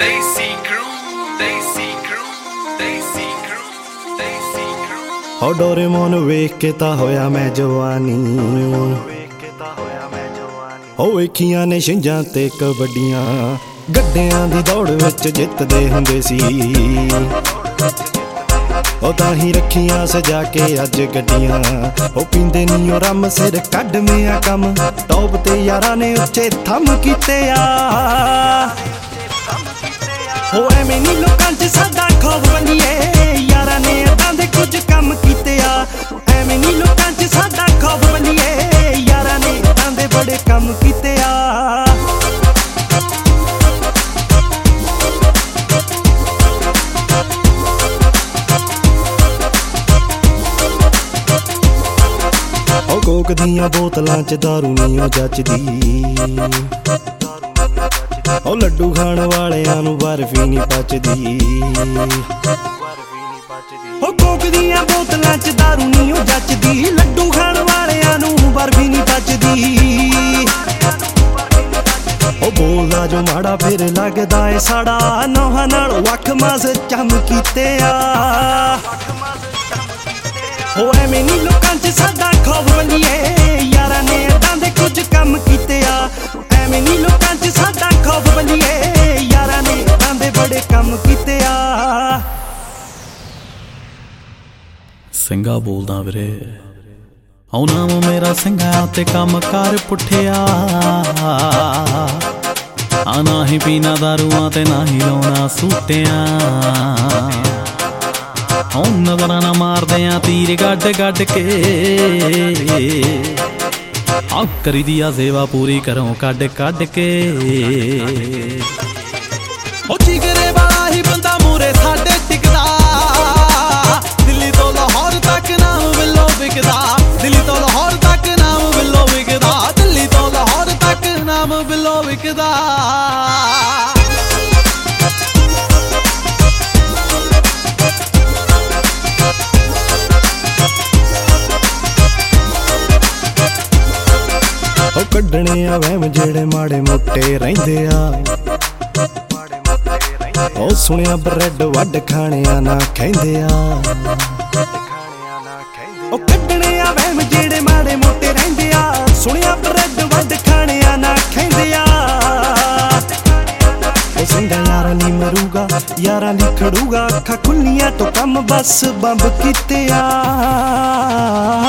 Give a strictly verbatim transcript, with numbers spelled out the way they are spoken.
ਹੋ ਡੋਰੇਮੋਨ ਵੇਖ ਕੇ ਤਾਂ ਹੋਇਆ ਮੈਂ ਜਵਾਨੀ, ਹੋ ਵੇਖੀਆਂ ਨੇ ਛਿੰਝਾਂ ਤੇ ਕਬੱਡੀਆਂ, ਗੱਡਿਆਂ ਦੀ ਦੌੜ ਵਿੱਚ ਜਿੱਤਦੇ ਹੁੰਦੇ ਸੀ। ਉਹ ਤਾਂ ਹੀ ਰੱਖੀਆਂ ਸਜਾ ਕੇ ਅੱਜ ਗੱਡੀਆਂ, ਉਹ ਪੀਂਦੇ ਨੀ ਉਹ ਰੰਮ ਸਿਰ ਕੱਢਵਿਆਂ ਕੰਮ, ਟੌਪ ਤੇ ਯਾਰਾਂ ਨੇ ਉੱਚੇ ਥੰਮ ਕੀਤੇ ਆ। ਹੋ ਐਵੇਂ ਨੀ ਲੋਕਾਂ 'ਚ ਸਾਡਾ ਖੌਫ ਬਣੀਏ, ਯਾਰਾਂ ਨੇ ਏਦਾਂ ਦੇ ਕੁਝ ਕੰਮ ਕੀਤੇ ਆ। ਐਵੇਂ ਨੀ ਲੋਕਾਂ 'ਚ ਸਾਡਾ ਖੌਫ ਬਣੀਏ, ਯਾਰਾਂ ਨੇ ਏਦਾਂ ਦੇ ਬੜੇ ਕੰਮ ਕੀਤੇ ਆ। ਉਹ ਕੋਕ ਦੀਆਂ ਬੋਤਲਾਂ 'ਚ ਦਾਰੂ ਨੀ ਉਹ ਜੱਚਦੀ, ਉਹ ਲੱਡੂ ਖਾਣ ਵਾਲਿਆਂ ਨੂੰ ਬਰਫੀ ਨੀ ਪਚਦੀ। ਉਹ ਕੋਕ ਦੀਆਂ ਬੋਤਲਾਂ 'ਚ ਦਾਰੂ ਨੀ ਉਹ ਜੱਚਦੀ, ਲੱਡੂ ਖਾਣ ਵਾਲਿਆਂ ਨੂੰ ਬਰਫੀ ਨੀ ਪਚਦੀ। ਉਹ ਬੋਲਦਾ ਜੋ ਮਾੜਾ ਫਿਰ ਲੱਗਦਾ ਏ ਸਾੜਾ, ਨੌਹਾਂ ਨਾਲ ਵੱਖ ਮਾਸ ਚੰਮ ਕੀਤੇ ਆ। ਹੋ ਐਵੇਂ ਨੀ ਲੋਕਾਂ 'ਚ ਸਾਡਾ ਖੌਫ ਬਣੀਏ, ਯਾਰਾਂ ਨੇ ਏਦਾਂ ਦੇ ਕੁਝ ਕੰਮ ਕੀਤੇ ਆ। ਐਵੇਂ ਨੀ ਲੋਕਾਂ 'ਚ ਸਾਡਾ ਖੌਫ ਬਣੀਏ, ਯਾਰਾਂ ਨੇ ਏਦਾਂ ਦੇ ਬੜੇ ਕੰਮ ਕੀਤੇ ਆ। ਸਿੰਘਾ ਬੋਲਦਾ ਵੀਰੇ, ਆਉ ਨਾਮ ਮੇਰਾ ਸਿੰਘਾ ਤੇ ਕੰਮ ਕਰ ਪੁੱਠਿਆ। ਆ ਨਾ ਹੀ ਪੀਣਾ ਦਾਰੂਆਂ ਤੇ ਨਾ ਹੀ ਲਾਉਣਾ ਸੂਟਿਆਂ, ਹੁਣ ਨਜ਼ਰਾਂ ਨਾ ਮਾਰਦੇ ਆ ਤੀਰ ਗੱਡ ਗੱਡ ਕੇ। ਆ ਕਰੀ ਦੀ ਆ ਸੇਵਾ ਪੂਰੀ ਘਰੋਂ ਕੱਢ ਕੱਢ ਕੇ। ਉਹ ਜਿਗਰੇ ਵਾਲਾ ਹੀ ਬੰਦਾ ਮੂਰੇ ਸਾਡੇ ਟਿਕਦਾ, ਦਿੱਲੀ ਤੋਂ ਲਾਹੌਰ ਤੱਕ ਨਾਮ ਬਿੱਲੋ ਵਿਕਦਾ, ਦਿੱਲੀ ਤੋਂ ਲਾਹੌਰ ਤੱਕ ਨਾਮ ਬਿੱਲੋ ਵਿਕਦਾ, ਦਿੱਲੀ ਤੋਂ ਲਾਹੌਰ ਤੱਕ ਨਾਮ ਬਿੱਲੋ ਵਿਕਦਾ। ਉਹ ਕੱਢਣੇ ਆ ਵਹਿਮ ਜਿਹੜੇ ਮਾੜੇ ਮੋਟੇ ਰਹਿੰਦੇ ਆ, ਉਹ ਸੁਣਿਆ ਬਰੈਡ ਵੱਢ ਖਾਣਿਆ ਨਾ ਕਹਿੰਦੇ ਆ। ਉਹ ਕੱਢਣੇ ਆ ਵਹਿਮ ਜਿਹੜੇ ਮਾੜੇ ਮੋਟੇ ਰਹਿੰਦੇ ਆ, ਸੁਣਿਆ ਬਰੈਡ ਵੱਢ ਖਾਣਿਆ ਨਾ ਕਹਿੰਦੇ ਆ। ਉਹ ਸਿੰਘਾ ਯਾਰਾਂ ਨੀ ਮਰੂਗਾ, ਯਾਰਾਂ ਨੀ ਖੜੂਗਾ, ਅੱਖਾਂ ਖੁੱਲੀਆਂ ਤੋਂ ਕੰਮ ਬਸ ਬੰਬ ਕੀਤੇ ਆ।